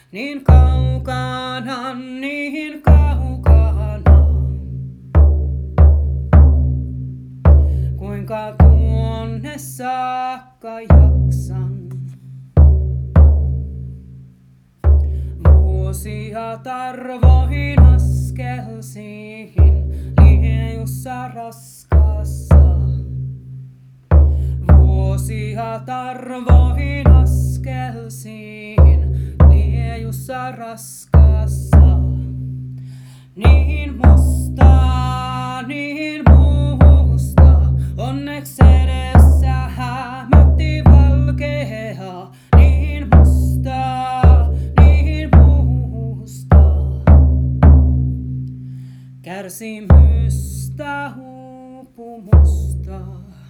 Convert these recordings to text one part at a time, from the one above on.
niin kaukana, niin kaukana. Kuinka tuonne saakka jaksan? Vuosia tarvoihin askelsiin, liejussa raskaassa. Vuosia tarvoihin askelsiin, liejussa raskaassa. Niin musta, niin musta, onneksi edessä hämötti valkea. Niin musta, niin musta, kärsimystä uupumusta.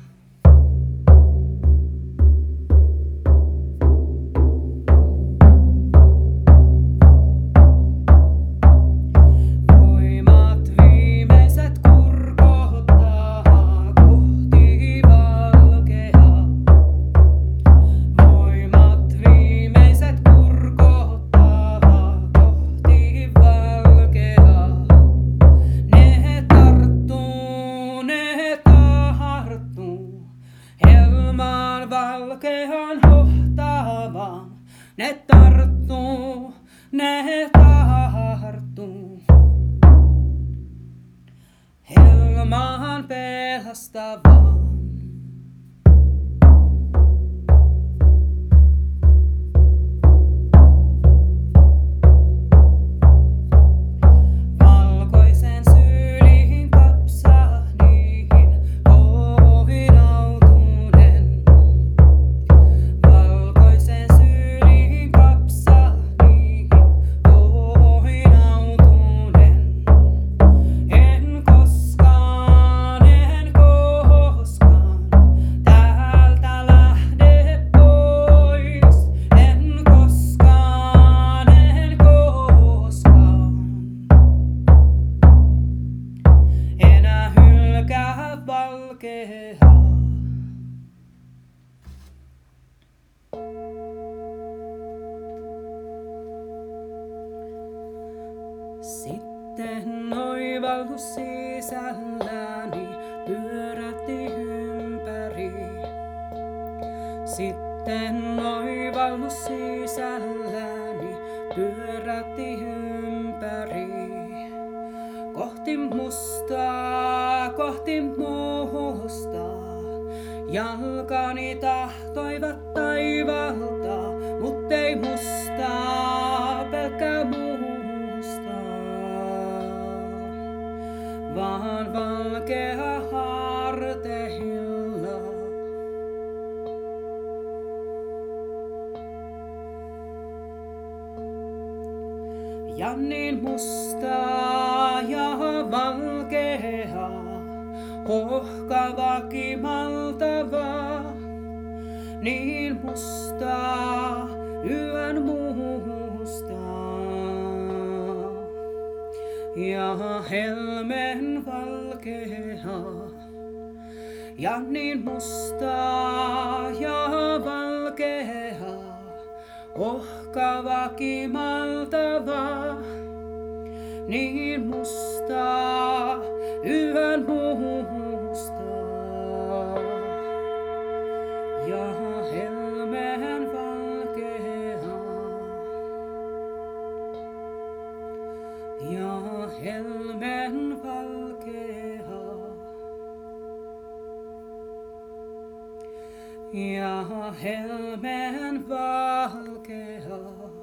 Valkean hohtaavan, ne tarttuu, ne tarttuu. Helmaan pelastavaan. Valkoisen syliin kapsahdiin, ohinoitunen. Valkoisen syliin kapsahdiin, ohinoitunen. En koskaan, täältä lähde pois. En koskaan, enää hylkää valkeaa. Sitten oivallus sisälläni pyörähti ympäri. Sitten oivallus sisälläni pyörähti ympäri. Kohti mustaa, kohti mustaa. Jalkani tahtoivat taivalta, muttei mustaa, pelkkää mustaa. Vaan valkea harteilla. Ja niin mustaa ja valkea, ohkava kimaltava. Niin mustaa, yön mustaa. Ja helmen valkea. Ja niin mustaa ja valkea, ohkava kimaltava. Niin mustaa, yön mustaa. Ja helmen valkea. Ja helmen valkea. Ja helmen valkea.